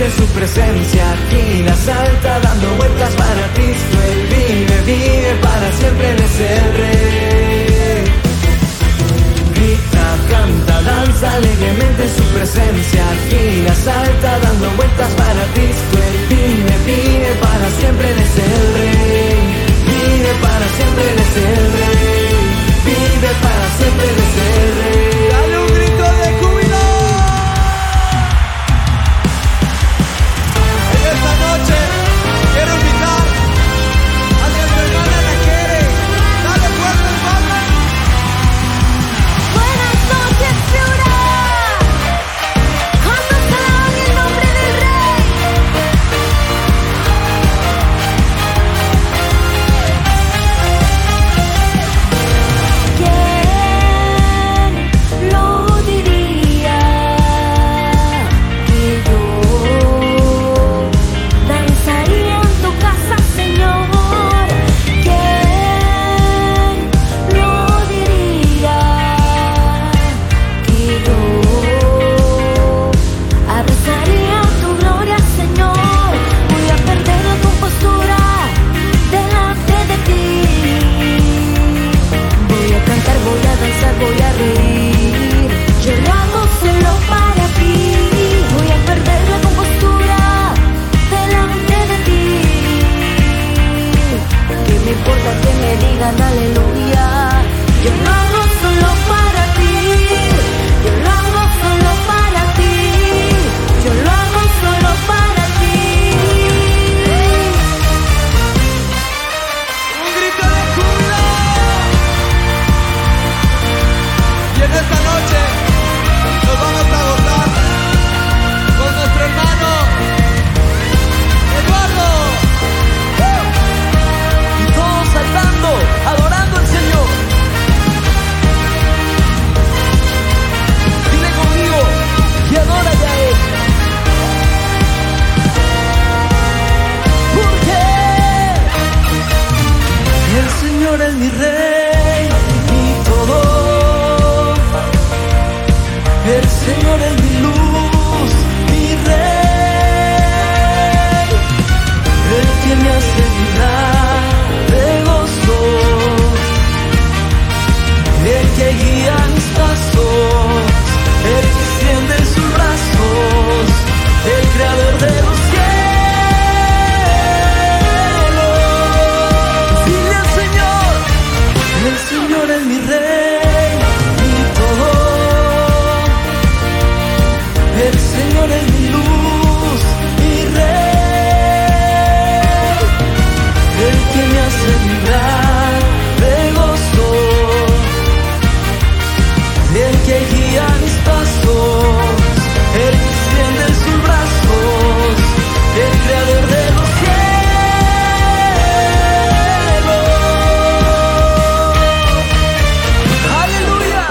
alegremente en su presencia. Aquí la salta dando vueltas para Cristo. Él vive, vive para siempre, Él es el Rey. Grita, canta, danza alegremente en su presencia. Aquí la salta dando vueltas para Cristo. Él vive, vive para siempre, Él es el Rey. Vive para siempre, Él es el Rey. Vive para siempre, Él es el Rey. Dale un grito de júbilo. En esta noche quiero invitar a nuestra hermana Ana Jere. Dale fuerte el palmas. Buenas noches, ciudad. Cuando se alaban el nombre del Rey. ¿Quién lo diría? Que yo danzaría en tu casa, Señor. ¿Quién lo diría? Que yo abrazaría tu gloria, Señor. Voy a perder la compostura delante de ti. Voy a cantar, voy a danzar, voy a reír. Yo lo hago solo para ti. Voy a perder la compostura delante de ti. ¿Qué me importa que me digan aleluya? Yo lo hago solo para ti. Yo lo hago solo para ti. Yo lo hago solo para ti. Un grito de júbilo. Y en esta noche nos vamos a gozar con nuestro hermano Eduardo. Y todos saltando, adorando al Señor. Dile conmigo y adórale a Él. Porque el Señor es mi Rey y todo. El Señor es mi luz, mi Rey. El que me hace vibrar de gozo. El que guía mis pasos. El que extiende sus brazos. El creador de los cielos. Dile al Señor, el Señor es mi Rey y todo. El Señor es mi luz, mi Rey. El que me hace vibrar de gozo. El que guía mis pasos. El que extiende sus brazos. El creador de los cielos. ¡Aleluya!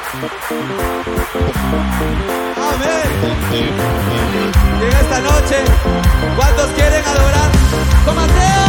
Amén. Y en esta noche, ¿cuántos quieren adorar con Mateo?